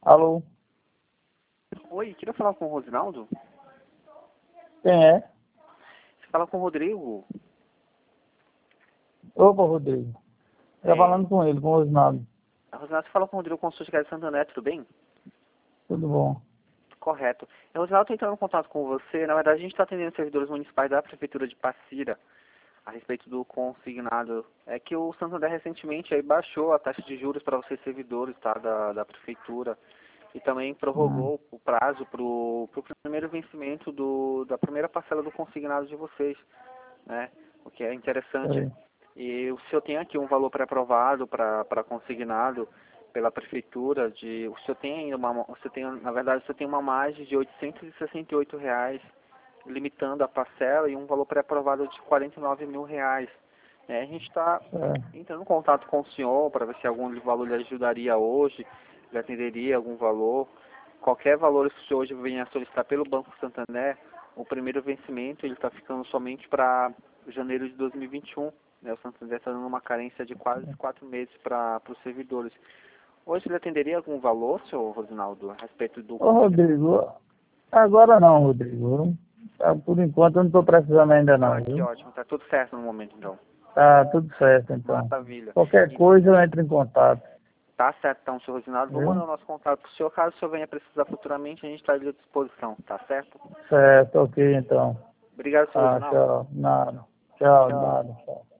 Alô? Oi, queria falar com o Rosinaldo? Quem é? Você fala com o Rodrigo? Opa, Rodrigo. Tá É, falando com ele, com o Osnaldo. Rosinaldo, você fala com o Rodrigo Consultor de Santander, tudo bem? Tudo bom? Correto. Rosinaldo, estou entrando em contato com você. Na verdade, a gente está atendendo servidores municipais da Prefeitura de Passira a respeito do consignado. É que o Santander recentemente aí baixou a taxa de juros para vocês servidores, tá, da Prefeitura. E também Hum, prorrogou o prazo para o primeiro vencimento da primeira parcela do consignado de vocês, né? O que é interessante. sei. E o senhor tem aqui um valor pré-aprovado para consignado pela prefeitura o senhor tem ainda na verdade, você tem uma margem de R$ 868, limitando a parcela e um valor pré-aprovado de R$ 49.000. A gente está É. entrando em contato com o senhor para ver se algum valor lhe ajudaria hoje, lhe atenderia algum valor. Qualquer valor que o senhor hoje venha solicitar pelo Banco Santander, o primeiro vencimento ele está ficando somente para janeiro de 2021. Né? O Santander está dando uma carência de quase 4 meses para os servidores. Hoje ele atenderia algum valor, senhor Rosinaldo, a respeito do Ô, consignado? Rodrigo, agora não, Rodrigo. Tá, por enquanto eu não estou precisando ainda Ah, não, que viu? ótimo. Está tudo certo no momento, então. Tá tudo certo, então. Maravilha. Qualquer E coisa eu entro em contato, tá certo, então, senhor Rosinaldo. Vou viu? mandar o nosso contato para o senhor. Caso o senhor venha precisar futuramente, a gente está à disposição. Tá certo? Certo, ok, então. Obrigado, senhor Tá, Rosinaldo. tchau. Nada. Tchau, Tchau. nada. Tchau.